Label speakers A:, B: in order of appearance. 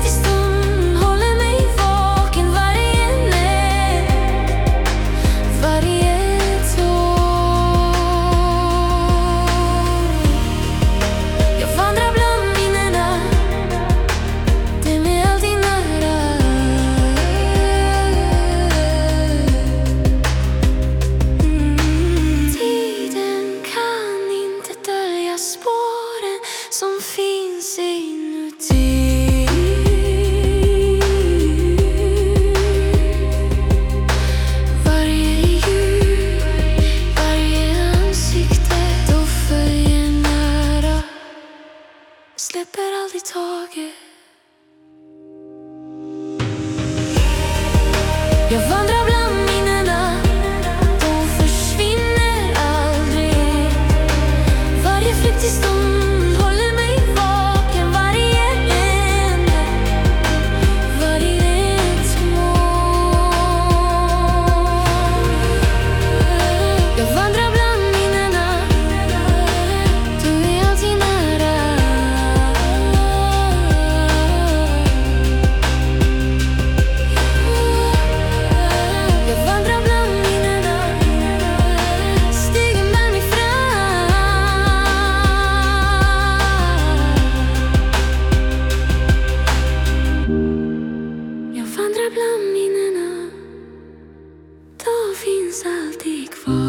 A: flyktig stund håller mig vaken varje natt, varje tår. Jag vandrar bland minnena, det är mig alltid nära. Tiden kan inte dölja spåren som finns inuti. Varje ljud, varje ansikte då följer nära, släpper aldrig taget. Jag vandrar bland minnena, de försvinner aldrig. Varje flyktig stund håller mig vaken varje natt, varje tår. Jag vandrar bland minnena, du är alltid nära. Jag vandrar bland minnena, stegen bär mig fram. Jag vandrar bland minnena, de finns alltid kvar.